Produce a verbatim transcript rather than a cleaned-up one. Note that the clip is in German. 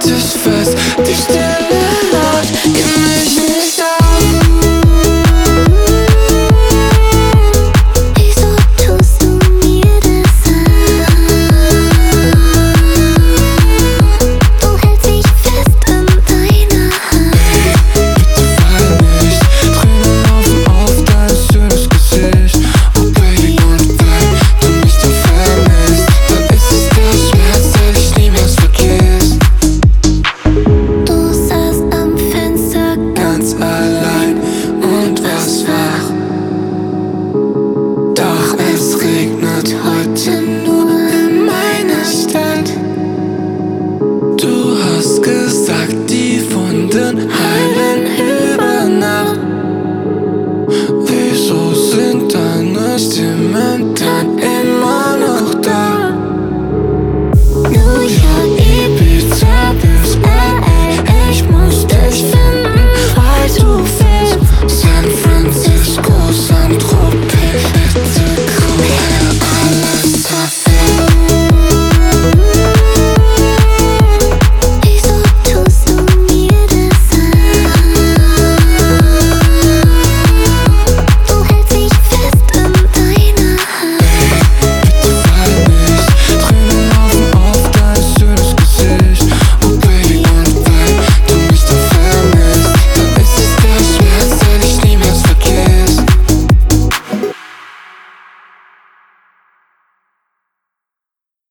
dich fest, die Stille laut, gib mich nicht auf. Wieso tust du mir das an? Du hältst dich fest in deiner Hand. Bitte fall nicht, Tränen laufen auf dein schönes Gesicht. Oh Baby, und wenn du mich dann vermisst, dann ist es der Schmerz, der dich niemals vergisst. Du saßt am Fenster Ganz allein und warst wach. Doch es regnet heute nur in meiner Stadt. Du hast gesagt,